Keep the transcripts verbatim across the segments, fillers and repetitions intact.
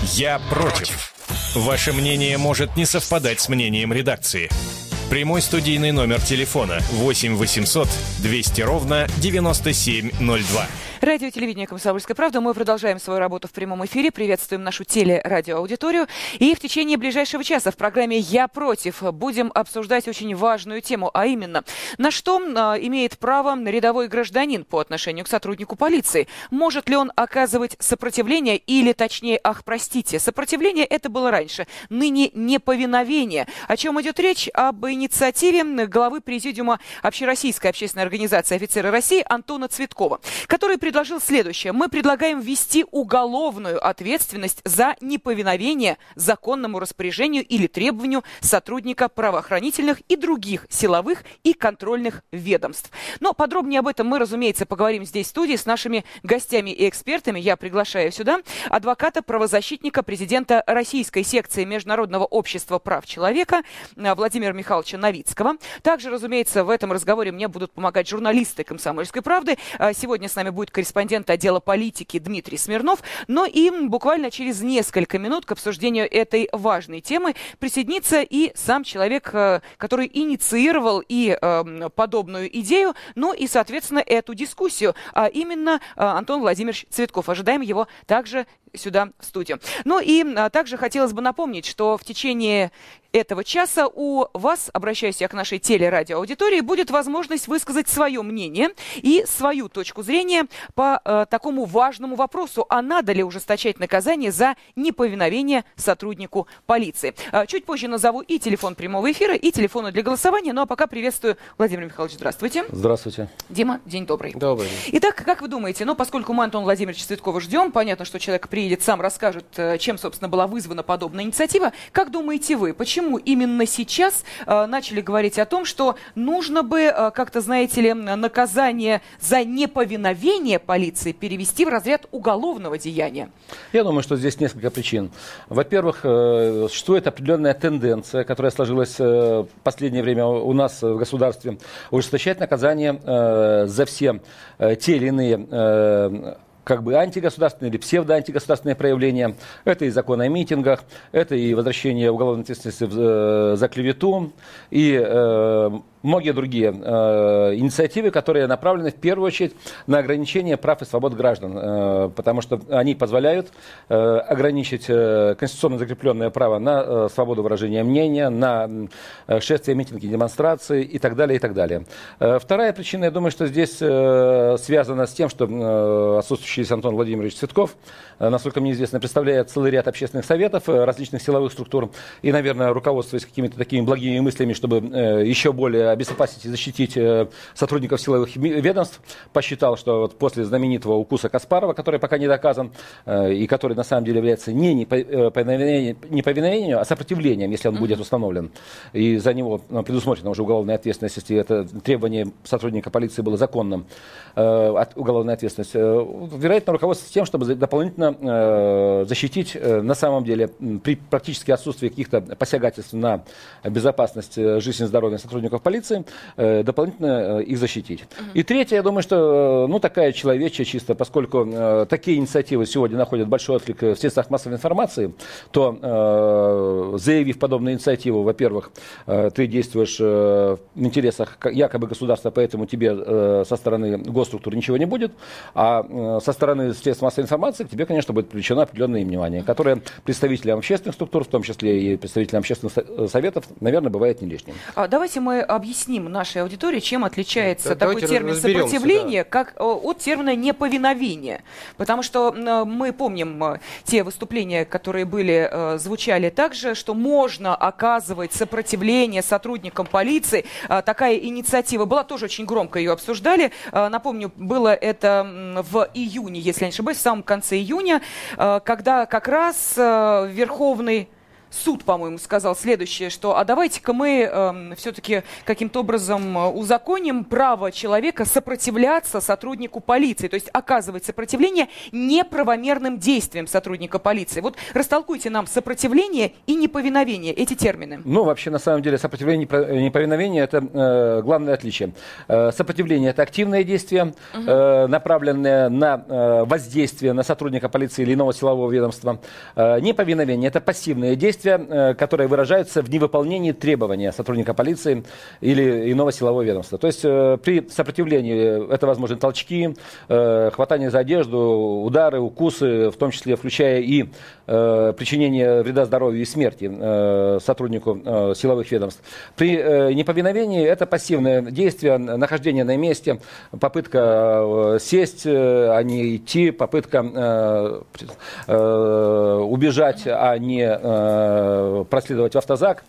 Я против. Ваше мнение может не совпадать с мнением редакции. Прямой студийный номер телефона восемь восемьсот двести ровно девяносто семь ноль два. Радио и телевидение «Комсомольская правда». Мы продолжаем свою работу в прямом эфире. Приветствуем нашу телерадиоаудиторию. И в течение ближайшего часа в программе «Я против» будем обсуждать очень важную тему, а именно, на что а, имеет право рядовой гражданин по отношению к сотруднику полиции. Может ли он оказывать сопротивление или, точнее, ах, простите, сопротивление это было раньше, ныне неповиновение. О чем идет речь? Об инициативе главы Президиума Общероссийской общественной организации «Офицеры России» Антона Цветкова, который предложил предложил следующее. Мы предлагаем ввести уголовную ответственность за неповиновение законному распоряжению или требованию сотрудника правоохранительных и других силовых и контрольных ведомств. Но подробнее об этом мы, разумеется, поговорим здесь в студии с нашими гостями и экспертами. Я приглашаю сюда адвоката-правозащитника, президента российской секции Международного общества прав человека Владимира Михайловича Новицкого. Также, разумеется, в этом разговоре мне будут помогать журналисты «Комсомольской правды». Сегодня с нами будет корреспондент отдела политики Дмитрий Смирнов. Но и буквально через несколько минут к обсуждению этой важной темы присоединится и сам человек, который инициировал и э, подобную идею, ну и, соответственно, эту дискуссию, а именно Антон Владимирович Цветков. Ожидаем его также сюда в студию. Ну и а, также хотелось бы напомнить, что в течение этого часа у вас, обращаюсь я к нашей телерадиоаудитории, будет возможность высказать свое мнение и свою точку зрения по э, такому важному вопросу, а надо ли ужесточать наказание за неповиновение сотруднику полиции. А, чуть позже назову и телефон прямого эфира, и телефоны для голосования. Ну а пока приветствую Владимир Михайлович, здравствуйте. Здравствуйте. Дима, день добрый. Добрый. Итак, как вы думаете, ну поскольку мы Антона Владимировича Цветкова ждем, понятно, что человек приедет, сам расскажет, чем, собственно, была вызвана подобная инициатива. Как думаете вы, почему именно сейчас э, начали говорить о том, что нужно бы, э, как-то, знаете ли, наказание за неповиновение полиции перевести в разряд уголовного деяния? Я думаю, что здесь несколько причин. Во-первых, э, существует определенная тенденция, которая сложилась э, в последнее время у нас в государстве, ужесточать наказание э, за все э, те или иные э, как бы антигосударственные или псевдоантигосударственные проявления. Это и закон о митингах, это и возвращение уголовной ответственности э, за клевету, и э, многие другие э, инициативы, которые направлены в первую очередь на ограничение прав и свобод граждан, э, потому что они позволяют э, ограничить э, конституционно закрепленное право на э, свободу выражения мнения, на э, шествия, митинги, демонстрации и так далее, и так далее. Э, вторая причина, я думаю, что здесь э, связана с тем, что э, отсутствующий Антон Владимирович Цветков, э, насколько мне известно, представляет целый ряд общественных советов, э, различных силовых структур, и, наверное, руководствуясь какими-то такими благими мыслями, чтобы э, еще более обезопасить и защитить э, сотрудников силовых ведомств, посчитал, что вот после знаменитого укуса Каспарова, который пока не доказан, э, и который на самом деле является не неповиновением, а сопротивлением, если он mm-hmm. будет установлен, и за него предусмотрена уже уголовная ответственность, если это требование сотрудника полиции было законным, э, от уголовной ответственности, э, вероятно, руководствуется тем, чтобы дополнительно э, защитить э, на самом деле при практически отсутствии каких-то посягательств на безопасность э, жизни и здоровья сотрудников полиции, дополнительно их защитить. Uh-huh. И третье, я думаю, что ну, такая человечья чисто, поскольку э, такие инициативы сегодня находят большой отклик в средствах массовой информации, то э, заявив подобную инициативу, во-первых, э, ты действуешь э, в интересах якобы государства, поэтому тебе э, со стороны госструктур ничего не будет, а э, со стороны средств массовой информации к тебе, конечно, будет привлечено определенное внимание, которое представителям общественных структур, в том числе и представителям общественных советов, наверное, бывает не лишним. А давайте мы объясним Объясним нашей аудитории, чем отличается да, такой термин сопротивление, да. как от термина неповиновение. Потому что мы помним те выступления, которые были, звучали также, что можно оказывать сопротивление сотрудникам полиции. Такая инициатива была, тоже очень громко ее обсуждали. Напомню, было это в июне, если я не ошибаюсь, в самом конце июня, когда как раз Верховный суд, по-моему, сказал следующее, что а давайте-ка мы э, все-таки каким-то образом узаконим право человека сопротивляться сотруднику полиции, то есть оказывать сопротивление неправомерным действиям сотрудника полиции. Вот растолкуйте нам сопротивление и неповиновение, эти термины. Ну, вообще, на самом деле, сопротивление и неповиновение – это э, главное отличие. Э, сопротивление – это активное действие, угу. э, направленное на э, воздействие на сотрудника полиции или иного силового ведомства. Э, неповиновение – это пассивные действия, э, которые выражаются в невыполнении требования сотрудника полиции или иного силового ведомства. То есть э, при сопротивлении это, возможно, толчки, э, хватание за одежду, удары, укусы, в том числе включая и э, причинение вреда здоровью и смерти э, сотруднику э, силовых ведомств. При э, неповиновении это пассивное действие, нахождение на месте, попытка э, сесть, э, а не идти, попытка э, э, убежать, а не э, проследовать в автозак.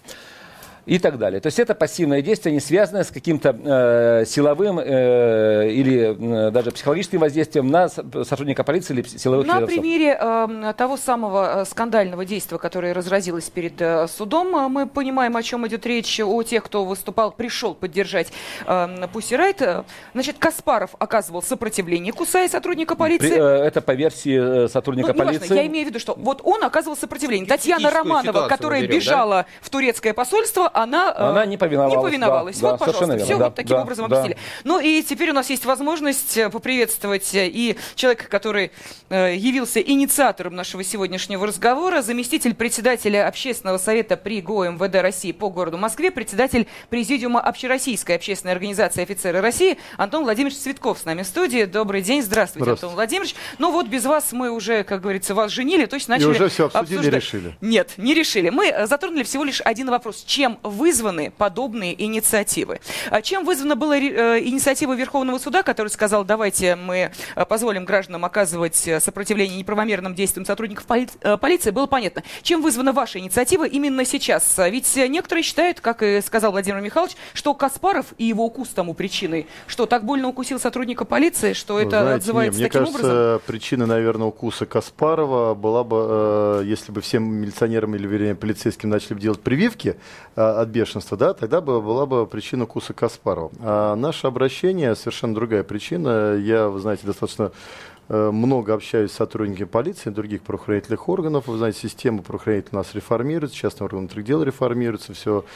И так далее. То есть это пассивное действие, не связанное с каким-то э, силовым э, или э, даже психологическим воздействием на сотрудника полиции или силовых На ведомств. примере э, того самого скандального действия, которое разразилось перед э, судом, мы понимаем, о чем идет речь. У тех, кто выступал, пришел поддержать э, Pussy Riot. Значит, Каспаров оказывал сопротивление, кусая сотрудника полиции. При, э, это по версии сотрудника ну, полиции. Важно, я имею в виду, что вот он оказывал сопротивление. Татьяна Романова, которая берем, бежала да? в турецкое посольство, Она, она не повиновалась. Не повиновалась. Да, вот, да, пожалуйста, все да, вот таким да, образом да. объяснили. Ну и теперь у нас есть возможность поприветствовать и человека, который э, явился инициатором нашего сегодняшнего разговора, заместитель председателя Общественного совета при ГО МВД России по городу Москве, председатель президиума Общероссийской общественной организации «Офицеры России» Антон Владимирович Цветков с нами в студии. Добрый день, здравствуйте, здравствуйте. Антон Владимирович. Ну вот без вас мы уже, как говорится, вас женили, то есть начали и уже все обсудили обсуждать. и решили. Нет, не решили. Мы затронули всего лишь один вопрос. Чем вызваны подобные инициативы? Чем вызвана была инициатива Верховного суда, который сказал, давайте мы позволим гражданам оказывать сопротивление неправомерным действиям сотрудников поли- полиции, было понятно. Чем вызвана ваша инициатива именно сейчас? Ведь некоторые считают, как и сказал Владимир Михайлович, что Каспаров и его укус тому причиной, что так больно укусил сотрудника полиции, что это Знаете, отзывается не, таким мне кажется, образом? причина, наверное, укуса Каспарова была бы, э, если бы всем милиционерам или, вернее, полицейским начали бы делать прививки э, от бешенства, да, тогда бы была бы причина укуса Каспарова. А наше обращение совершенно другая причина. Я, вы знаете, достаточно э, много общаюсь с сотрудниками полиции, других правоохранительных органов. Вы знаете, система правоохранительная у нас реформируется, частные органы внутренних дел реформируются, все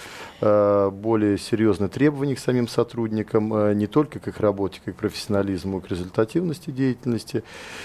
э, более серьезные требования к самим сотрудникам, э, не только к их работе, как к профессионализму, к результативности деятельности.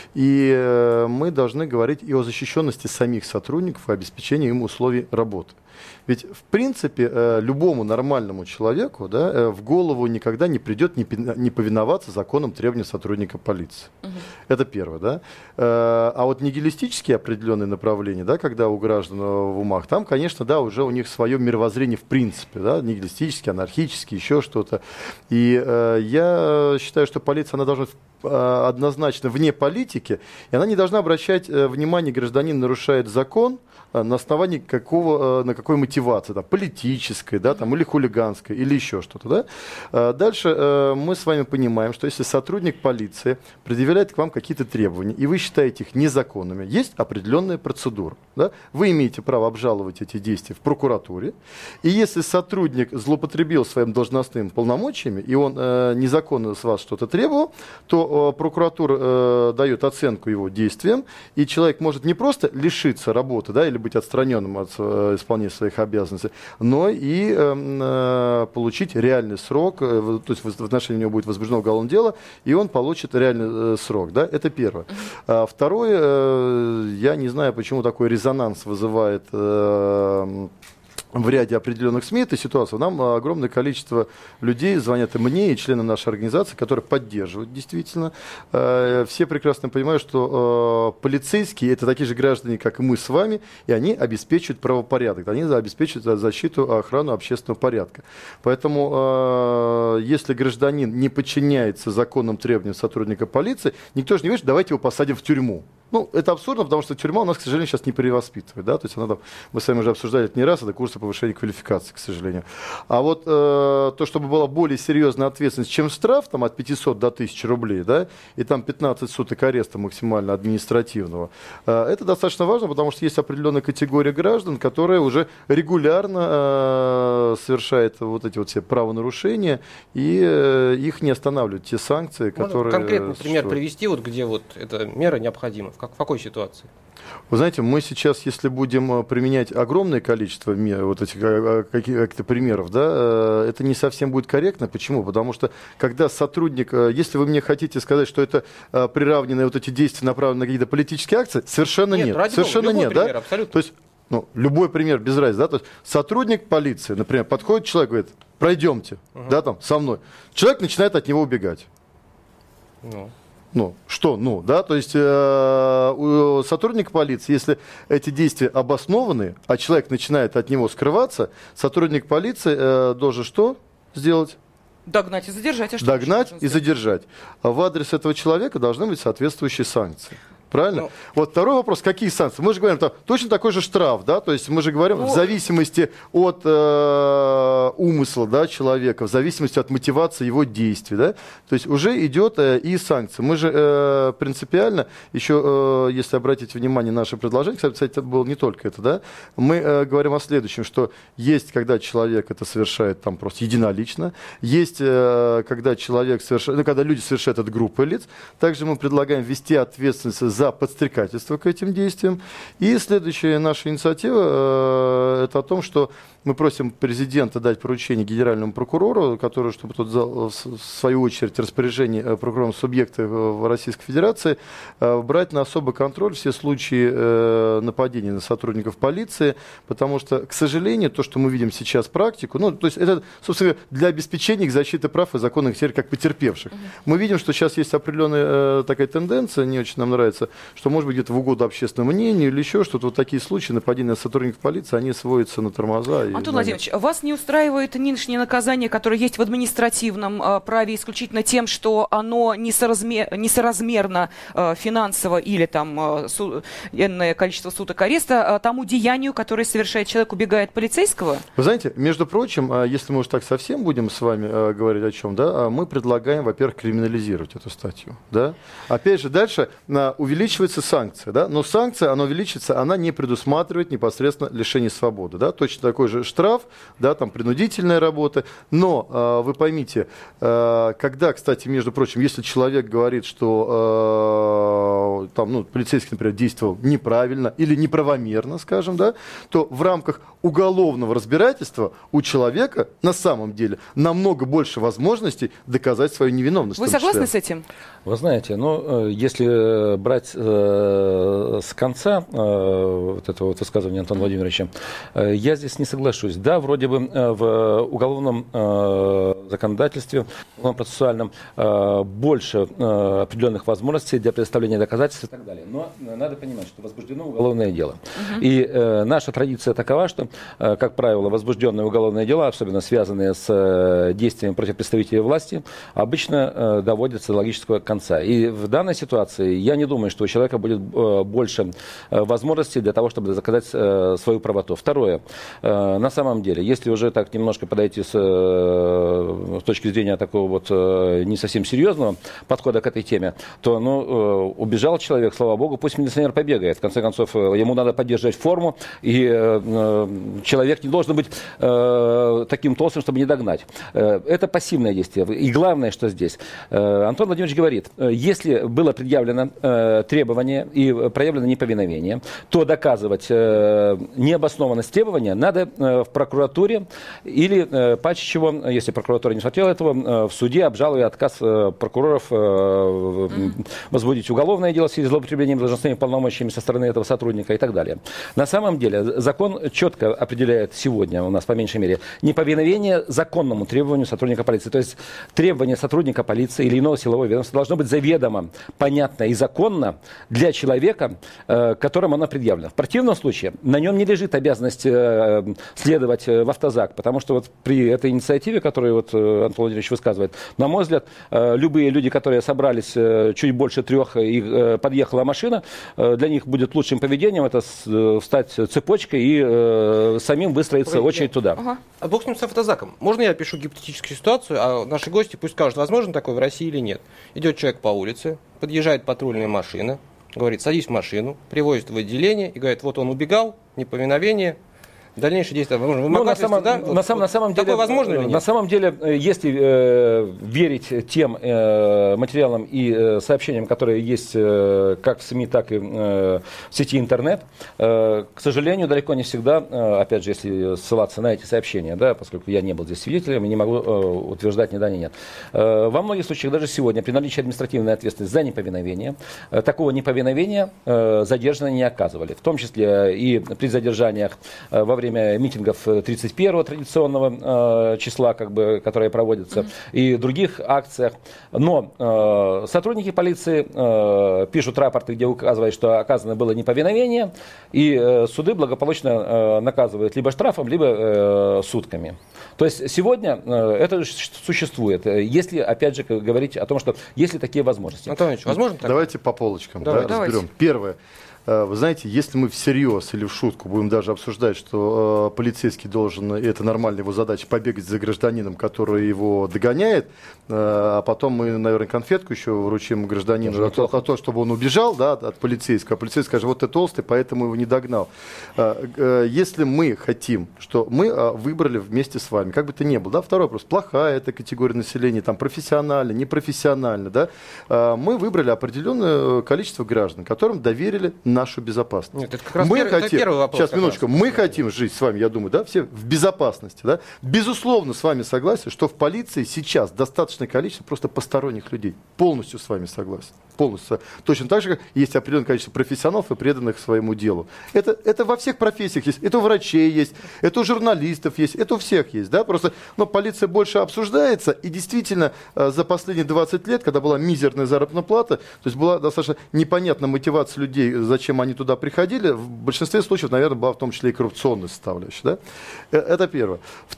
И э, мы должны говорить и о защищенности самих сотрудников, и обеспечении им условий работы. Ведь, в принципе, э, любому нормальному человеку, да, э, в голову никогда не придет не, не повиноваться законам требований сотрудника полиции. Угу. Это первое. Да? Э, а вот нигилистические определенные направления, да, когда у граждан в умах, там, конечно, да, уже у них свое мировоззрение в принципе. Да, нигилистические, анархические, еще что-то. И э, я считаю, что полиция, она должна э, однозначно вне политики, и она не должна обращать э, внимание, гражданин нарушает закон, на основании какого, на какой мотивации, там, политической, да, там, или хулиганской, или еще что-то. Да? Дальше мы с вами понимаем, что если сотрудник полиции предъявляет к вам какие-то требования, и вы считаете их незаконными, есть определенная процедура. Да? Вы имеете право обжаловать эти действия в прокуратуре, и если сотрудник злоупотребил своим должностными полномочиями, и он э, незаконно с вас что-то требовал, то э, прокуратура э, дает оценку его действиям, и человек может не просто лишиться работы, да, или быть отстраненным от э, исполнения своих обязанностей, но и э, получить реальный срок, э, то есть в отношении него будет возбуждено уголовное дело, и он получит реальный э, срок. Да? Это первое. А второе, э, я не знаю, почему такой резонанс вызывает э, в ряде определенных СМИ эта ситуация. Нам огромное количество людей звонят и мне, и членам нашей организации, которые поддерживают действительно. Все прекрасно понимают, что полицейские – это такие же граждане, как и мы с вами, и они обеспечивают правопорядок, они обеспечивают защиту, охрану общественного порядка. Поэтому, если гражданин не подчиняется законным требованиям сотрудника полиции, никто же не говорит, давайте его посадим в тюрьму. Ну, это абсурдно, потому что тюрьма у нас, к сожалению, сейчас не перевоспитывает. Да? То есть она, там, мы с вами уже обсуждали это не раз, это курсы повышения квалификации, к сожалению. А вот э, то, чтобы была более серьезная ответственность, чем штраф, там, от пятисот до тысячи рублей, да, и там пятнадцать суток ареста максимально административного, э, это достаточно важно, потому что есть определенная категория граждан, которая уже регулярно э, совершает вот эти вот все правонарушения, и э, их не останавливают те санкции, которые... Конкретный пример привести, вот где вот эта мера необходима, в, как, в какой ситуации? Вы знаете, мы сейчас, если будем применять огромное количество мер, вот этих каких-то примеров, да, это не совсем будет корректно. Почему? Потому что когда сотрудник, если вы мне хотите сказать, что это приравненные вот эти действия направлены на какие-то политические акции, совершенно нет. нет. Совершенно Бога, нет, пример, да? Абсолютно. То есть, ну, любой пример без разницы, да, то есть сотрудник полиции, например, подходит человек, говорит, пройдемте, угу. да, там, со мной. Человек начинает от него убегать. Ну. Ну, что, ну, да, то есть э, у сотрудника полиции, если эти действия обоснованы, а человек начинает от него скрываться, сотрудник полиции э, должен что сделать? Догнать и задержать. А что Догнать и задержать. А в адрес этого человека должны быть соответствующие санкции. Правильно? Ну, вот второй вопрос, какие санкции? Мы же говорим, там, точно такой же штраф, да, то есть мы же говорим ну, в зависимости от э, умысла, да, человека, в зависимости от мотивации его действий, да, то есть уже идет э, и санкции. Мы же э, принципиально, еще, э, если обратить внимание на наше предложение, кстати, это было не только это, да, мы э, говорим о следующем, что есть, когда человек это совершает там просто единолично, есть, э, когда человек совершает, ну, когда люди совершают это группой лиц, также мы предлагаем ввести ответственность за за подстрекательство к этим действиям. И следующая наша инициатива э, это о том, что мы просим президента дать поручение генеральному прокурору, который, чтобы тот дал, в свою очередь, распоряжение прокурорам субъекта в Российской Федерации, брать на особый контроль все случаи нападений на сотрудников полиции, потому что, к сожалению, то, что мы видим сейчас практику, ну, то есть это, собственно, для обеспечения их защиты прав и законных территорий как потерпевших. Uh-huh. Мы видим, что сейчас есть определенная такая тенденция, не очень нам нравится, что, может быть, где-то в угоду общественному мнению или еще что-то, вот такие случаи нападения на сотрудников полиции, они сводятся на тормоза. Антон Владимирович, вас не устраивает нынешнее наказание, которое есть в административном э, праве исключительно тем, что оно несоразмер, несоразмерно э, финансово или там э, су, энное количество суток ареста э, тому деянию, которое совершает человек, убегая от полицейского? Вы знаете, между прочим, э, если мы уж так совсем будем с вами э, говорить о чем, да, мы предлагаем, во-первых, криминализировать эту статью. Да? Опять же, дальше э, увеличивается санкция, да? Но санкция, она увеличится, она не предусматривает непосредственно лишение свободы. Да? Точно такой же штраф, да, там принудительная работа, но э, вы поймите, э, когда, кстати, между прочим, если человек говорит, что э, там, ну, полицейский, например, действовал неправильно или неправомерно, скажем, да, то в рамках уголовного разбирательства у человека на самом деле намного больше возможностей доказать свою невиновность. Вы согласны с этим? Вы знаете, ну, если брать э, с конца э, вот этого вот высказывания Антона Владимировича, э, я здесь не соглашусь. Да, вроде бы э, в уголовном э, законодательстве, в уголовном процессуальном э, больше э, определенных возможностей для предоставления доказательств и так далее. Но надо понимать, что возбуждено уголовное дело. Uh-huh. И э, наша традиция такова, что, э, как правило, возбужденные уголовные дела, особенно связанные с э, действиями против представителей власти, обычно э, доводятся до логического конца. И в данной ситуации я не думаю, что у человека будет э, больше э, возможностей для того, чтобы доказать э, свою правоту. Второе. Э, на самом деле, если уже так немножко подойти с, э, с точки зрения такого вот э, не совсем серьезного подхода к этой теме, то ну, э, убежал человек, слава богу, пусть милиционер побегает. В конце концов, э, ему надо поддерживать форму, и э, э, человек не должен быть э, таким толстым, чтобы не догнать. Э, это пассивное действие. И главное, что здесь. Э, Антон Владимирович говорит, если было предъявлено э, требование и проявлено неповиновение, то доказывать э, необоснованность требования надо э, в прокуратуре или, э, паче чего, если прокуратура не смотрела этого, э, в суде, обжалуя отказ э, прокуроров э, mm. возбудить уголовное дело в связи с злоупотреблением должностными полномочиями со стороны этого сотрудника и так далее. На самом деле закон четко определяет сегодня у нас, по меньшей мере, неповиновение законному требованию сотрудника полиции. То есть требование сотрудника полиции или иного силового ведомства должно быть заведомо, понятно и законно для человека, э, которому оно предъявлено. В противном случае на нем не лежит обязанность э, следовать в автозак, потому что вот при этой инициативе, которую вот вот Антон Владимирович высказывает. На мой взгляд, любые люди, которые собрались чуть больше трех и подъехала машина, для них будет лучшим поведением это встать цепочкой и самим выстроиться в очередь туда. Ага. А бог с ним с автозаком. Можно я опишу гипотетическую ситуацию, а наши гости пусть скажут, возможно такое в России или нет. Идет человек по улице, подъезжает патрульная машина, говорит, садись в машину, привозит в отделение и говорит, вот он убегал, неповиновение. Дальнейшие действия возможно. Ну, на, самом, да? на, вот, на самом деле, такое возможно или нет? На самом деле, если э, верить тем э, материалам и э, сообщениям, которые есть э, как в СМИ, так и э, в сети интернет, э, к сожалению, далеко не всегда, э, опять же, если ссылаться на эти сообщения, да, поскольку я не был здесь свидетелем, не могу э, утверждать ни да, ни нет. Э, во многих случаях даже сегодня при наличии административной ответственности за неповиновение, э, такого неповиновения э, задержанные не оказывали. В том числе и при задержаниях э, во время время митингов тридцать первого традиционного э, числа, как бы, которые проводятся, mm-hmm. и других акциях. Но э, сотрудники полиции э, пишут рапорты, где указывают, что оказано было неповиновение, и э, суды благополучно э, наказывают либо штрафом, либо э, сутками. То есть сегодня э, это существует, если, опять же, говорить о том, что есть ли такие возможности. Антон Ильич, возможно так? Давайте по полочкам, Давай, да, разберем. Первое. Вы знаете, если мы всерьез или в шутку будем даже обсуждать, что э, полицейский должен, и это нормальная его задача, побегать за гражданином, который его догоняет, э, а потом мы, наверное, конфетку еще вручим гражданину за то, то, чтобы он убежал, да, от полицейского. А полицейский скажет, вот ты толстый, поэтому его не догнал. Э, э, если мы хотим, что мы э, выбрали вместе с вами, как бы то ни было, да, второй вопрос, плохая эта категория населения, там, профессионально, непрофессионально, да, э, мы выбрали определенное количество граждан, которым доверили нашу безопасность. Нет, это как раз мы первый, хотим, это первый вопрос. Сейчас, минуточку. Раз. Мы хотим жить с вами, я думаю, да, все в безопасности. Да? Безусловно, с вами согласен, что в полиции сейчас достаточное количество просто посторонних людей. Полностью с вами согласен. Полностью. Точно так же, как есть определенное количество профессионалов и преданных своему делу. Это, это во всех профессиях есть. Это у врачей есть, это у журналистов есть, это у всех есть. Да? Просто, но полиция больше обсуждается, и действительно за последние двадцать лет, когда была мизерная заработная плата, то есть была достаточно непонятна мотивация людей, зачем они туда приходили, в большинстве случаев, наверное, была в том числе и коррупционная составляющая. Да? Это первое.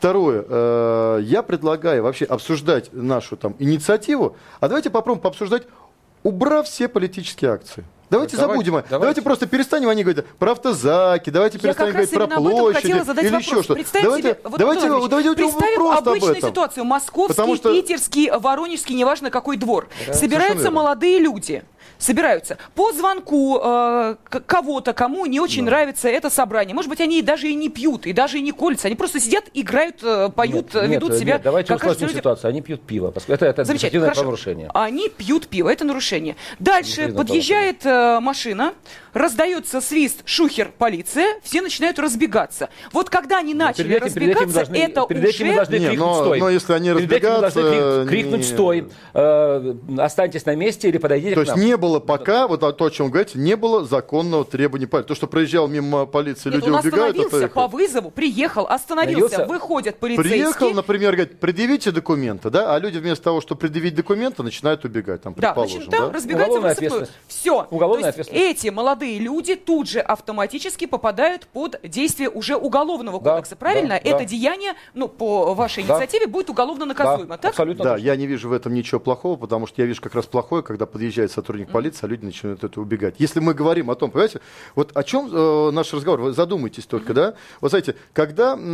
Второе. Я предлагаю вообще обсуждать нашу там инициативу, а давайте попробуем пообсуждать, убрав все политические акции. Давайте так, забудем. Давайте, давайте просто перестанем они говорить про автозаки, давайте перестанем говорить про площади или еще что-то. Давайте, себе, вот давайте, Ильич, давайте представим просто обычную об этом. ситуацию. Московский, что... питерский, воронежский, неважно какой двор. Да, собираются молодые люди. Собираются по звонку э, кого-то, кому не очень да. нравится это собрание. Может быть, они даже и не пьют, и даже и не колются. Они просто сидят, играют, э, поют, нет, ведут нет, себя. Нет, давайте как усложним люди... ситуацию. Они пьют пиво. Это, это административное нарушение. Они пьют пиво, это нарушение. Дальше подъезжает э, машина, раздается свист, шухер, полиция, все начинают разбегаться. Вот когда они но начали этим, разбегаться, должны, это перед уже... Этим мы должны не, крикнуть но, «стой». Но если они перед разбегаются... Этим мы должны крикнуть не... «стой», э, останьтесь на месте или подойдите то к нам. То есть не было пока, вот то, о чем вы говорите, не было законного требования полиции. То, что проезжал мимо полиции, Нет, люди он убегают... остановился по вызову, приехал, остановился, Остановился. Выходят полицейские... Приехал, например, говорит, предъявите документы, да, а люди вместо того, чтобы предъявить документы, начинают убегать, там, предположим. Да, значит, там да? разбегаются в рассыпную. Все. Уголовная То есть эти молодые люди тут же автоматически попадают под действие уже уголовного кодекса. Да, правильно? Да, это да. деяние, ну, по вашей да. инициативе, будет уголовно наказуемо. Да, так? абсолютно да, точно. я не вижу в этом ничего плохого, потому что я вижу как раз плохое, когда подъезжает сотрудник полиции, а люди начинают это убегать. Если мы говорим о том, понимаете, вот о чем э, наш разговор, вы задумайтесь только, да? Вот знаете, когда э,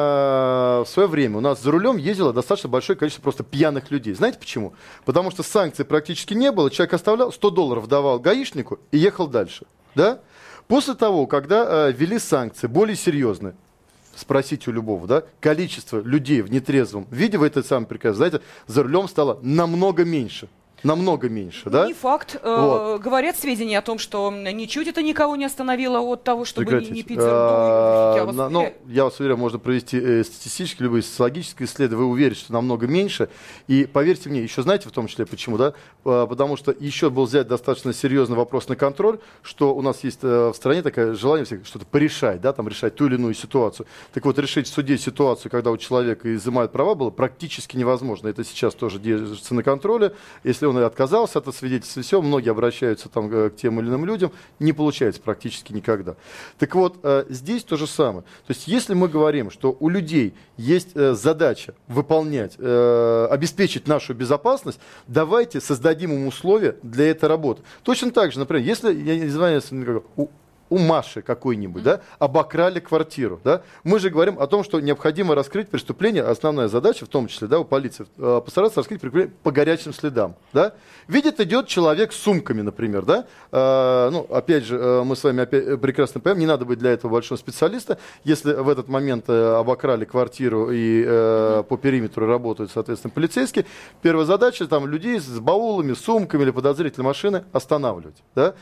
в свое время у нас за рулем ездило достаточно большое количество просто пьяных людей. Знаете почему? Потому что санкций практически не было, человек оставлял, сто долларов давал гаишнику и ехал дальше, да? После того, когда э, ввели санкции более серьезные, спросите у любого, да, количество людей в нетрезвом виде, вы это сами прекрасно знаете, за рулем стало намного меньше. Намного меньше, да? Не факт. Вот. Говорят сведения о том, что ничуть это никого не остановило от того, чтобы не, не пить за рулем. Я вас а, ну, я вас уверяю, можно провести э, статистические, либо социологические исследования, вы уверены, что намного меньше. И поверьте мне, еще знаете в том числе почему, да? А, потому что еще был взять достаточно серьезный вопрос на контроль, что у нас есть э, в стране такое желание всех что-то порешать, да, там решать ту или иную ситуацию. Так вот, решить в суде ситуацию, когда у человека изымают права, было практически невозможно. Это сейчас тоже держится на контроле. Если он он отказался от свидетельства, все, многие обращаются там к тем или иным людям, не получается практически никогда. Так вот, здесь то же самое. То есть, если мы говорим, что у людей есть задача выполнять, обеспечить нашу безопасность, давайте создадим им условия для этой работы. Точно так же, например, если, я не знаю, у у Маши какой-нибудь, mm-hmm. да, обокрали квартиру, да, мы же говорим о том, что необходимо раскрыть преступление, основная задача, в том числе, да, у полиции, э, постараться раскрыть преступление по горячим следам, да. Видит, идет человек с сумками, например, да, э, ну, опять же, э, мы с вами опять прекрасно понимаем, не надо быть для этого большого специалиста, если в этот момент э, обокрали квартиру и э, по периметру работают, соответственно, полицейские, первая задача, там, людей с баулами, сумками или подозрительной машины останавливать, да.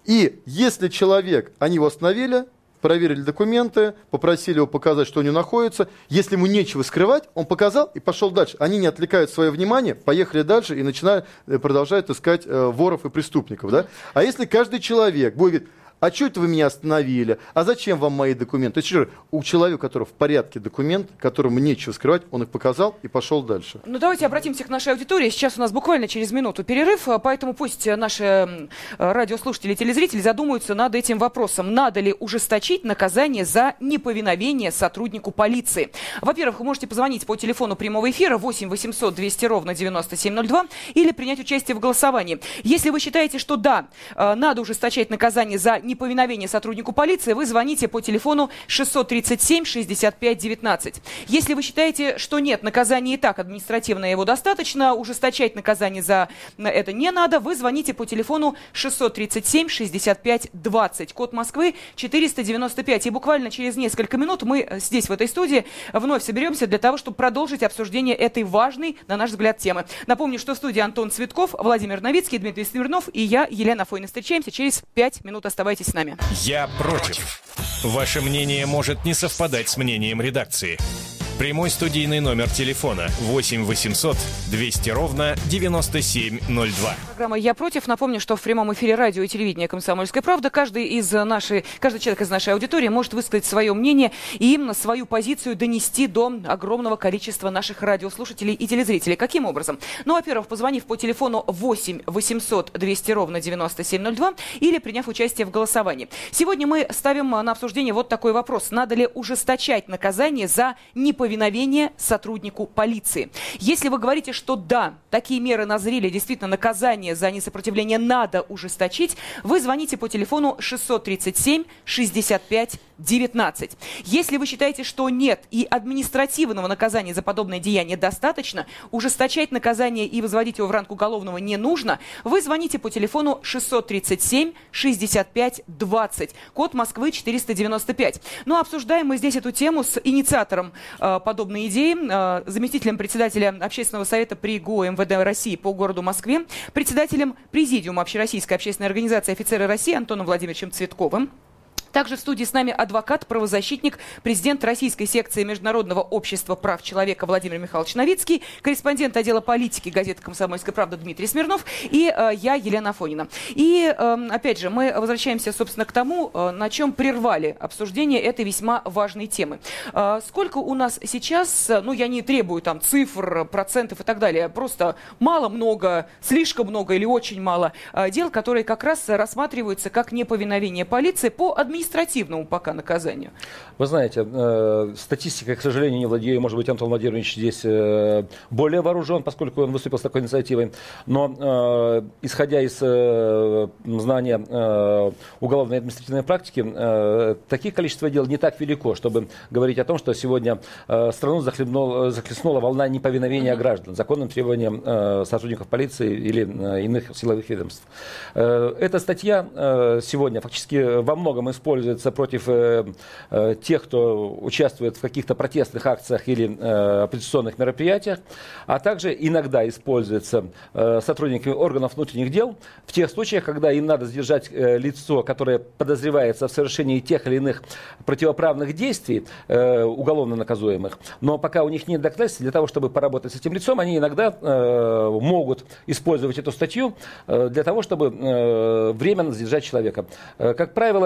И если человек, они его остановили, проверили документы, попросили его показать, что у него находится. Если ему нечего скрывать, он показал и пошел дальше. Они не отвлекают свое внимание, поехали дальше и начинают, продолжают искать э, воров и преступников. Да? А если каждый человек будет говорить: а что это вы меня остановили? А зачем вам мои документы? То есть, у человека, у которого в порядке документ, которому нечего скрывать, он их показал и пошел дальше. Ну, давайте обратимся к нашей аудитории. Сейчас у нас буквально через минуту перерыв, поэтому пусть наши радиослушатели и телезрители задумаются над этим вопросом. Надо ли ужесточить наказание за неповиновение сотруднику полиции? Во-первых, вы можете позвонить по телефону прямого эфира восемь восемьсот двести ровно девяносто семь ноль два или принять участие в голосовании. Если вы считаете, что да, надо ужесточать наказание за неповиновение сотруднику полиции, вы звоните по телефону шестьсот тридцать семь шестьдесят пять девятнадцать. Если вы считаете, что нет, наказание и так административное, его достаточно, ужесточать наказание за это не надо, вы звоните по телефону шестьсот тридцать семь шестьдесят пять двадцать, код Москвы четыреста девяносто пять. И буквально через несколько минут мы здесь, в этой студии, вновь соберемся для того, чтобы продолжить обсуждение этой важной, на наш взгляд, темы. Напомню, что в студии Антон Цветков, Владимир Новицкий, Дмитрий Смирнов и я, Елена Фойна. Встречаемся через пять минут. Оставайтесь с нами. Я против. Ваше мнение может не совпадать с мнением редакции. Прямой студийный номер телефона восемь восемьсот двести ровно девяносто семь ноль два. Программа «Я против». Напомню, что в прямом эфире радио и телевидения «Комсомольская правда» каждый из нашей, каждый человек из нашей аудитории может высказать свое мнение и именно свою позицию донести до огромного количества наших радиослушателей и телезрителей. Каким образом? Ну, во-первых, позвонив по телефону восемь восемьсот двести ровно девяносто семь ноль два или приняв участие в голосовании. Сегодня мы ставим на обсуждение вот такой вопрос. Надо ли ужесточать наказание за неповиновение повиновение сотруднику полиции? Если вы говорите, что да, такие меры назрели, действительно, наказание за несопротивление надо ужесточить, вы звоните по телефону шестьсот тридцать семь шестьдесят пять девятнадцать. Если вы считаете, что нет и административного наказания за подобное деяние достаточно, ужесточать наказание и возводить его в ранг уголовного не нужно, вы звоните по телефону шестьсот тридцать семь шестьдесят пять двадцать, код Москвы четыреста девяносто пять. Ну, обсуждаем мы здесь эту тему с инициатором э, подобной идеи, э, заместителем председателя Общественного совета при ГУ МВД России по городу Москве, председателем Президиума Общероссийской общественной организации «Офицеры России» Антоном Владимировичем Цветковым. Также в студии с нами адвокат, правозащитник, президент Российской секции Международного общества прав человека Владимир Михайлович Новицкий, корреспондент отдела политики газеты «Комсомольская правда» Дмитрий Смирнов и э, я, Елена Фонина. И, э, опять же, мы возвращаемся, собственно, к тому, э, на чем прервали обсуждение этой весьма важной темы. Э, сколько у нас сейчас, ну, я не требую там цифр, процентов и так далее, просто мало, много, слишком много или очень мало э, дел, которые как раз рассматриваются как неповиновение полиции по администрации. административному пока наказанию? Вы знаете, э, статистикой, к сожалению, не владею. Может быть, Антон Владимирович здесь э, более вооружен, поскольку он выступил с такой инициативой. Но, э, исходя из э, знания э, уголовной и административной практики, э, таких количество дел не так велико, чтобы говорить о том, что сегодня э, страну захлестнула, захлестнула волна неповиновения mm-hmm. граждан законным требованиям э, сотрудников полиции или э, иных силовых ведомств. Э, эта статья э, сегодня фактически во многом используется используется против э, э, тех, кто участвует в каких-то протестных акциях или э, оппозиционных мероприятиях, а также иногда используется э, сотрудниками органов внутренних дел в тех случаях, когда им надо задержать э, лицо, которое подозревается в совершении тех или иных противоправных действий, э, уголовно наказуемых, но пока у них нет доказательств, для того, чтобы поработать с этим лицом, они иногда э, могут использовать эту статью э, для того, чтобы э, временно задержать человека. Э, как правило, э,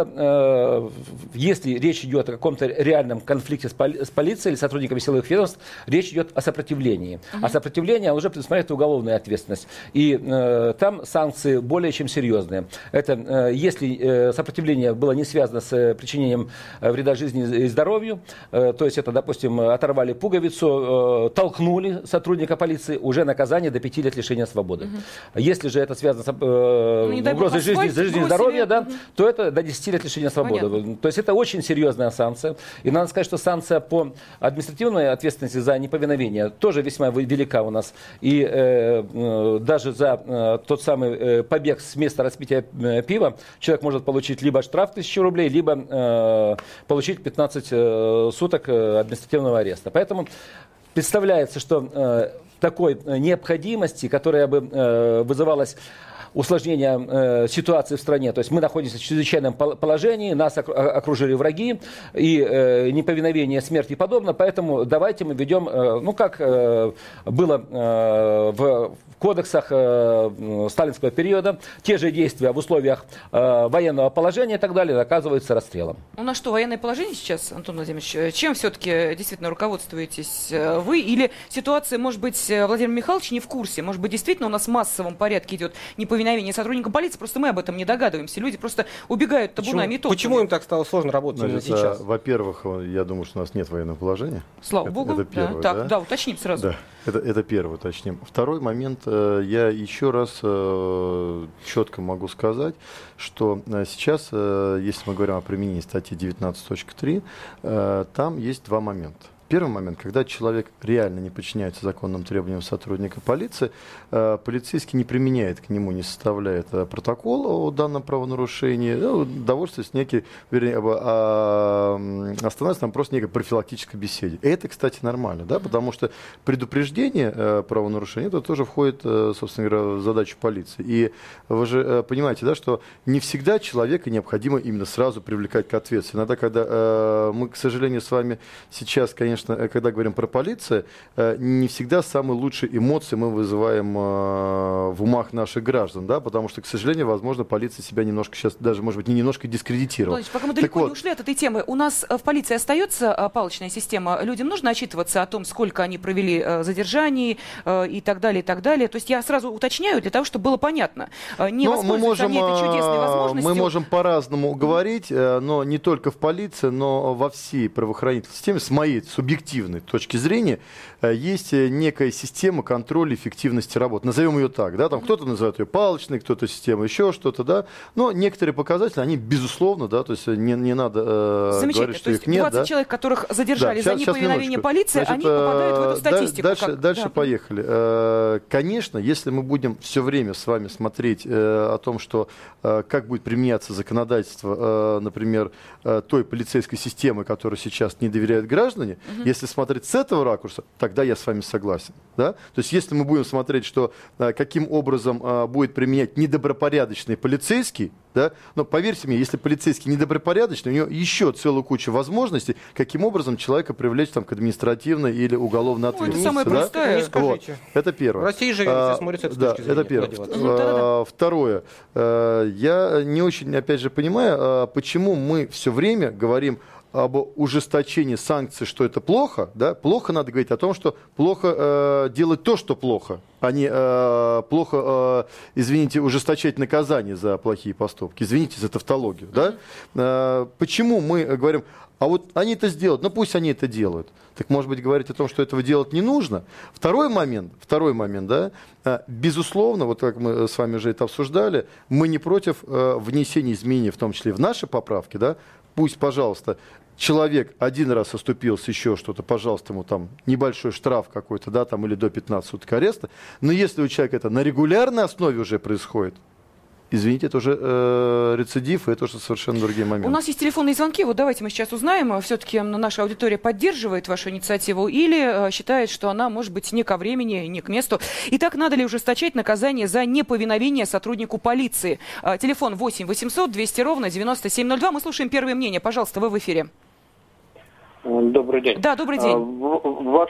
э, если речь идет о каком-то реальном конфликте с, поли- с полицией или сотрудниками силовых ведомств, речь идет о сопротивлении. Uh-huh. А сопротивление уже предусматривает уголовную ответственность. И э, там санкции более чем серьезные. Это э, если э, сопротивление было не связано с э, причинением э, вреда жизни и здоровью, э, то есть это, допустим, оторвали пуговицу, э, толкнули сотрудника полиции, уже наказание до пяти лет лишения свободы. Uh-huh. Если же это связано с э, ну, угрозой жизни, жизни и здоровья, да, uh-huh. то это до десяти лет лишения свободы. Понятно. То есть это очень серьезная санкция. И надо сказать, что санкция по административной ответственности за неповиновение тоже весьма велика у нас. И э, э, даже за э, тот самый э, побег с места распития э, пива человек может получить либо штраф тысячу рублей, либо э, получить пятнадцать э, суток э, административного ареста. Поэтому представляется, что э, такой необходимости, которая бы э, вызывалась усложнение э, ситуации в стране. То есть мы находимся в чрезвычайном положении, нас окружили враги, и э, неповиновение, смерть и подобное. Поэтому давайте мы ведем, э, ну как э, было э, в кодексах э, сталинского периода, те же действия в условиях э, военного положения и так далее наказываются расстрелом. У нас что, военное положение сейчас, Антон Владимирович? Чем все-таки действительно руководствуетесь вы? Или ситуация, может быть, Владимир Михайлович не в курсе? Может быть, действительно у нас в массовом порядке идет неповиновение сотрудникам полиции, просто мы об этом не догадываемся. Люди просто убегают табунами и толпами. Почему им так стало сложно работать Значит, именно сейчас? А, во-первых, я думаю, что у нас нет военного положения. Слава это, богу. Это первое, да. Да? Так, да, уточним сразу. Да, это, это первое, уточним. Второй момент, я еще раз четко могу сказать, что сейчас, если мы говорим о применении статьи девятнадцать точка три, там есть два момента. Первый момент, когда человек реально не подчиняется законным требованиям сотрудника полиции, э, полицейский не применяет к нему, не составляет э, протокол о данном правонарушении, ну, довольствуется некий, вернее, э, э, остановится там просто некой профилактической беседе. И это, кстати, нормально, да, потому что предупреждение э, правонарушения, это тоже входит, э, собственно говоря, в задачу полиции. И вы же э, понимаете, да, что не всегда человека необходимо именно сразу привлекать к ответственности. Иногда, когда э, мы, к сожалению, с вами сейчас, конечно, когда говорим про полицию, не всегда самые лучшие эмоции мы вызываем в умах наших граждан, да, потому что, к сожалению, возможно, полиция себя немножко сейчас, даже, может быть, не немножко дискредитировала. Владимир, пока мы далеко вот, не ушли от этой темы, у нас в полиции остается палочная система? Людям нужно отчитываться о том, сколько они провели задержаний и так далее, и так далее. То есть я сразу уточняю для того, чтобы было понятно. Не но мы можем, они этой чудесной возможностью. Мы можем по-разному говорить, но не только в полиции, но во всей правоохранительной системе, с моей субъективной объективной точки зрения, есть некая система контроля эффективности работы. Назовем ее так, да, там кто-то называет ее палочной, кто-то система еще что-то, да, но некоторые показатели, они безусловно, да, то есть не, не надо э, говорить, что их нет, двадцать да. человек, которых задержали да, сейчас, за неповиновение полиции, Значит, они попадают в эту статистику. Дальше, как... дальше да. поехали. Конечно, если мы будем все время с вами смотреть о том, что как будет применяться законодательство, например, той полицейской системы, которой сейчас не доверяют граждане, угу. Если смотреть с этого ракурса, тогда я с вами согласен. Да? То есть если мы будем смотреть, что каким образом будет применять недобропорядочный полицейский, да? Но поверьте мне, если полицейский недобропорядочный, у него еще целую кучу возможностей, каким образом человека привлечь там, к административной или уголовной ответственности. Ну, это самое да? простое. Вот. Это первое. В России живем, а, смотрится с да, точки зрения. Это первое. А, второе. Я не очень, опять же, понимаю, почему мы все время говорим об ужесточении санкций, что это плохо, да, плохо надо говорить о том, что плохо э, делать то, что плохо, а не э, плохо, э, извините, ужесточать наказание за плохие поступки. Извините за тавтологию, да. Э, почему мы говорим, а вот они это сделают, ну пусть они это делают. Так, может быть, говорить о том, что этого делать не нужно. Второй момент, второй момент, да, э, безусловно, вот как мы с вами уже это обсуждали, мы не против э, внесения изменений, в том числе в наши поправки, да. Пусть, пожалуйста, человек один раз оступился, еще что-то, пожалуйста, ему там небольшой штраф какой-то, да, там, или до пятнадцати суток ареста. Но если у человека это на регулярной основе уже происходит, извините, это уже э, рецидив, и это уже совершенно другие моменты. У нас есть телефонные звонки, вот давайте мы сейчас узнаем, все-таки наша аудитория поддерживает вашу инициативу или э, считает, что она может быть не ко времени, не к месту. Итак, надо ли ужесточать наказание за неповиновение сотруднику полиции? Э, телефон восемь восемьсот двести ровно девяносто семь ноль два. Мы слушаем первое мнение. Пожалуйста, вы в эфире. Добрый день. Да, добрый день. Ваш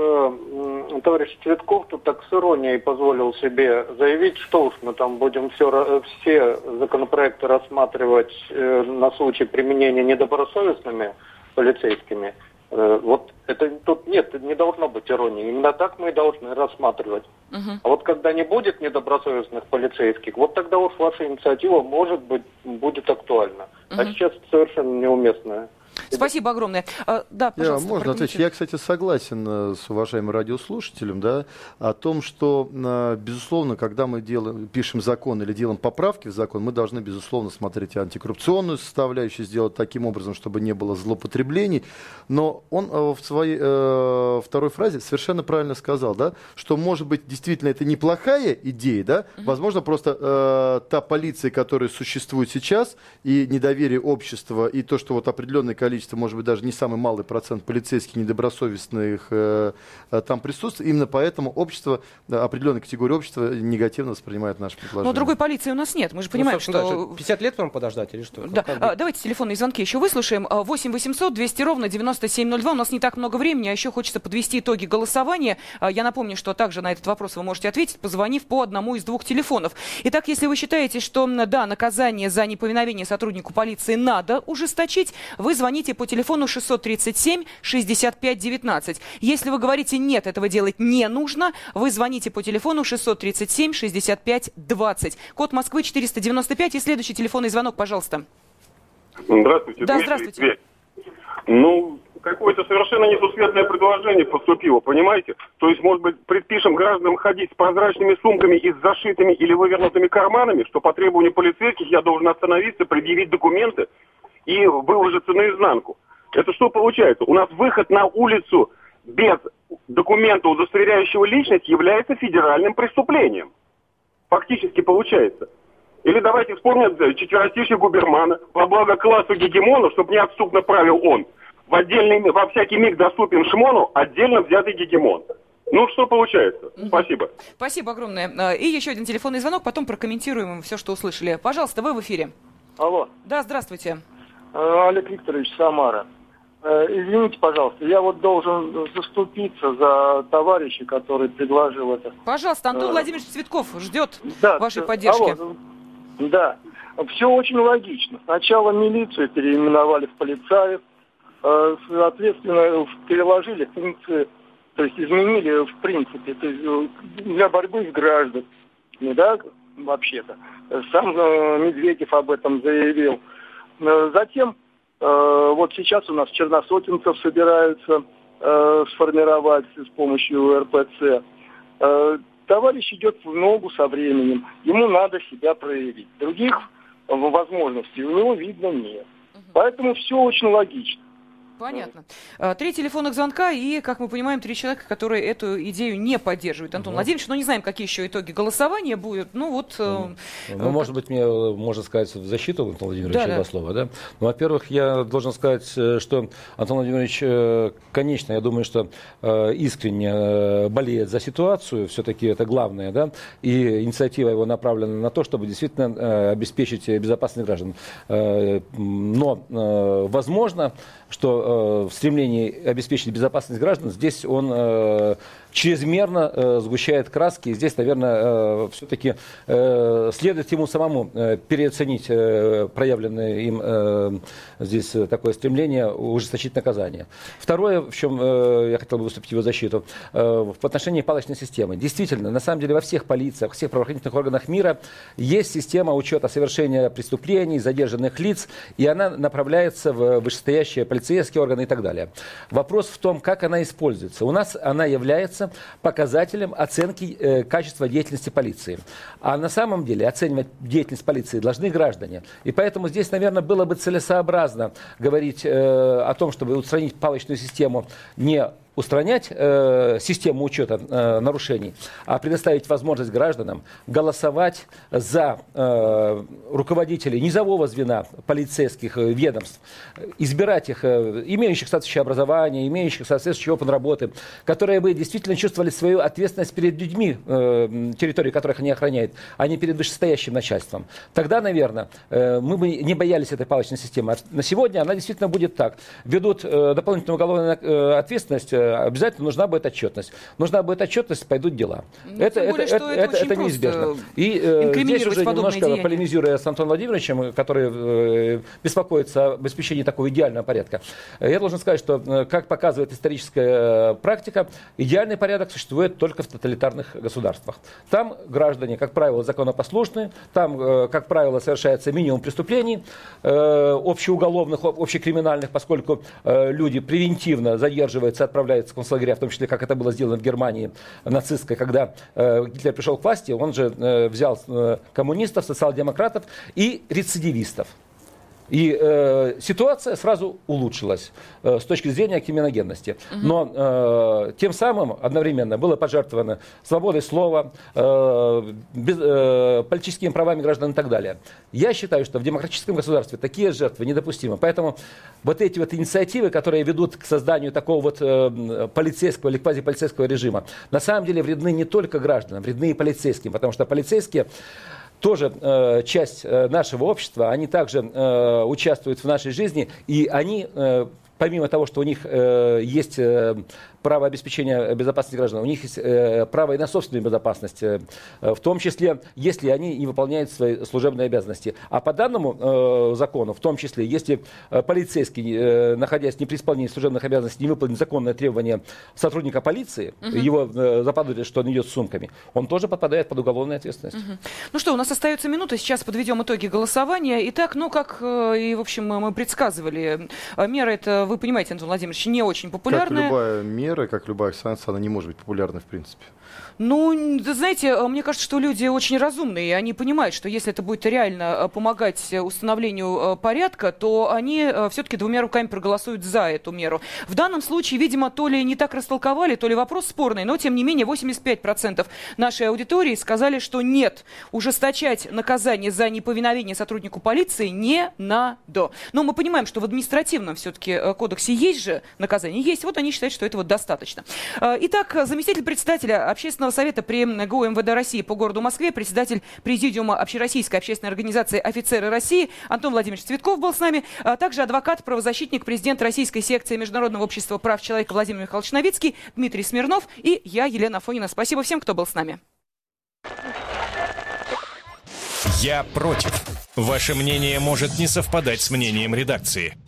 э, товарищ Цветков тут так с иронией позволил себе заявить, что уж мы там будем все, все законопроекты рассматривать э, на случай применения недобросовестными полицейскими. Э, вот это тут нет, не должно быть иронии. Именно так мы и должны рассматривать. Uh-huh. А вот когда не будет недобросовестных полицейских, вот тогда уж ваша инициатива, может быть, будет актуальна. Uh-huh. А сейчас совершенно неуместная. Спасибо огромное. А, да, пожалуйста. Я, можно ответить? Я, кстати, согласен с уважаемым радиослушателем, да, о том, что, безусловно, когда мы делаем, пишем закон или делаем поправки в закон, мы должны, безусловно, смотреть антикоррупционную составляющую, сделать таким образом, чтобы не было злоупотреблений. Но он в своей э, второй фразе совершенно правильно сказал, да, что, может быть, действительно это неплохая идея, да, mm-hmm. возможно, просто э, та полиция, которая существует сейчас, и недоверие общества, и то, что вот определенное количество, может быть, даже не самый малый процент полицейских недобросовестных э, э, там присутствует. Именно поэтому общество, да, определенная категория общества негативно воспринимает наше предложение. Но другой полиции у нас нет. Мы же понимаем, ну, что... пятьдесят лет вам подождать или что? Да. А, давайте телефонные звонки еще выслушаем. восемь восемьсот двести ровно девяносто семь ноль два. У нас не так много времени, а еще хочется подвести итоги голосования. Я напомню, что также на этот вопрос вы можете ответить, позвонив по одному из двух телефонов. Итак, если вы считаете, что, да, наказание за неповиновение сотруднику полиции надо ужесточить, вы звоните по телефону шестьсот тридцать семь шестьдесят пять девятнадцать. Если вы говорите «нет, этого делать не нужно», вы звоните по телефону шестьсот тридцать семь шестьдесят пять двадцать. Код Москвы четыреста девяносто пять. И следующий телефонный звонок, пожалуйста. Здравствуйте. Да, Дмитрий, здравствуйте. Тверь. Ну, какое-то совершенно несусветное предложение поступило, понимаете? То есть, может быть, предпишем гражданам ходить с прозрачными сумками и с зашитыми или вывернутыми карманами, что по требованию полицейских я должен остановиться, предъявить документы и выложиться наизнанку. Это что получается? У нас выход на улицу без документа, удостоверяющего личность, является федеральным преступлением. Фактически получается. Или давайте вспомним четверостишье Губермана. Во благо классу гегемона, чтобы неотступно правил он. В отдельный, во всякий миг доступен шмону отдельно взятый гегемон. Ну, что получается? Mm-hmm. Спасибо. Спасибо огромное. И еще один телефонный звонок, потом прокомментируем все, что услышали. Пожалуйста, вы в эфире. Алло. Да, здравствуйте. Олег Викторович, Самара. Извините, пожалуйста, я вот должен заступиться за товарища, который предложил это. Пожалуйста, Антон Владимирович Цветков ждет да, вашей поддержки. Алло, да, все очень логично. Сначала милицию переименовали в полицаев, соответственно, переложили функции, то есть изменили в принципе, то есть для борьбы с гражданами, да, вообще-то. Сам Медведев об этом заявил. Затем, вот сейчас у нас черносотенцев собираются сформировать с помощью эр пэ цэ. Товарищ идет в ногу со временем, ему надо себя проявить. Других возможностей у него, видно, нет. Поэтому все очень логично. Понятно. Три телефонных звонка и, как мы понимаем, три человека, которые эту идею не поддерживают. Антон угу. Владимирович, ну не знаем, какие еще итоги голосования будут. Ну вот. Ну, э, ну может быть, мне можно сказать в защиту Антона Владимировича да, два да. слова, да? Ну, во-первых, я должен сказать, что Антон Владимирович, конечно, я думаю, что искренне болеет за ситуацию, все-таки это главное, да, и инициатива его направлена на то, чтобы действительно обеспечить безопасность граждан. Но возможно, что в стремлении обеспечить безопасность граждан, здесь он э, чрезмерно э, сгущает краски. И здесь, наверное, э, все-таки э, следует ему самому э, переоценить э, проявленное им э, здесь такое стремление ужесточить наказание. Второе, в чем э, я хотел бы выступить в его защиту, э, в отношении палочной системы. Действительно, на самом деле во всех полициях, во всех правоохранительных органах мира есть система учета совершения преступлений, задержанных лиц, и она направляется в вышестоящие полицейские органы и так далее. Вопрос в том, как она используется. У нас она является показателем оценки э, качества деятельности полиции. А на самом деле оценивать деятельность полиции должны граждане. И поэтому здесь, наверное, было бы целесообразно говорить э, о том, чтобы устранить палочную систему не устранять э, систему учета э, нарушений, а предоставить возможность гражданам голосовать за э, руководителей низового звена полицейских э, ведомств, избирать их, э, имеющих соответствующее образование, имеющих соответствующий опыт работы, которые бы действительно чувствовали свою ответственность перед людьми, э, территории которых они охраняют, а не перед вышестоящим начальством. Тогда, наверное, э, мы бы не боялись этой палочной системы. А на сегодня она действительно будет так. Ведут э, дополнительную уголовную э, ответственность, обязательно нужна будет отчетность. Нужна будет отчетность, пойдут дела. Ну, это более, это, это, это, это неизбежно. И э, здесь уже немножко деяния. Полемизируя с Антоном Владимировичем, который э, беспокоится об обеспечении такого идеального порядка, я должен сказать, что, э, как показывает историческая э, практика, идеальный порядок существует только в тоталитарных государствах. Там граждане, как правило, законопослушны, там, э, как правило, совершается минимум преступлений, э, общеуголовных, общекриминальных, поскольку э, люди превентивно задерживаются, отправляются в концлагеря, в том числе, как это было сделано в Германии нацистской, когда э, Гитлер пришел к власти, он же э, взял э, коммунистов, социал-демократов и рецидивистов. И э, ситуация сразу улучшилась э, с точки зрения криминогенности. Но э, тем самым одновременно было пожертвовано свободой слова, э, без, э, политическими правами граждан и так далее. Я считаю, что в демократическом государстве такие жертвы недопустимы. Поэтому вот эти вот инициативы, которые ведут к созданию такого вот э, полицейского или квазиполицейского режима, на самом деле вредны не только гражданам, вредны и полицейским. Потому что полицейские тоже э, часть э, нашего общества, они также э, участвуют в нашей жизни, и они, э, помимо того, что у них э, есть э, право обеспечения безопасности граждан, у них есть э, право и на собственную безопасность, э, в том числе, если они не выполняют свои служебные обязанности. А по данному э, закону, в том числе, если э, полицейский, э, находясь не при исполнении служебных обязанностей, не выполнит законное требование сотрудника полиции, угу. его э, заподозрят, что он идет с сумками, он тоже попадает под уголовную ответственность. Угу. Ну что, у нас остается минута, сейчас подведем итоги голосования. Итак, ну как э, и, в общем, мы предсказывали, мера это, вы понимаете, Антон Владимирович, не очень популярная. Как любая мера, как любая санкция, она не может быть популярной в принципе. Ну, знаете, мне кажется, что люди очень разумные, и они понимают, что если это будет реально помогать установлению порядка, то они все-таки двумя руками проголосуют за эту меру. В данном случае, видимо, то ли не так растолковали, то ли вопрос спорный, но, тем не менее, восемьдесят пять процентов нашей аудитории сказали, что нет, ужесточать наказание за неповиновение сотруднику полиции не надо. Но мы понимаем, что в административном все-таки кодексе есть же наказание, есть, вот они считают, что этого достаточно. Итак, заместитель председателя Общественного совета при ГУ МВД России по городу Москве, председатель Президиума Общероссийской общественной организации «Офицеры России» Антон Владимирович Цветков был с нами, а также адвокат, правозащитник, президент Российской секции Международного общества прав человека Владимир Михайлович Новицкий, Дмитрий Смирнов и я, Елена Афонина. Спасибо всем, кто был с нами. Я против. Ваше мнение может не совпадать с мнением редакции.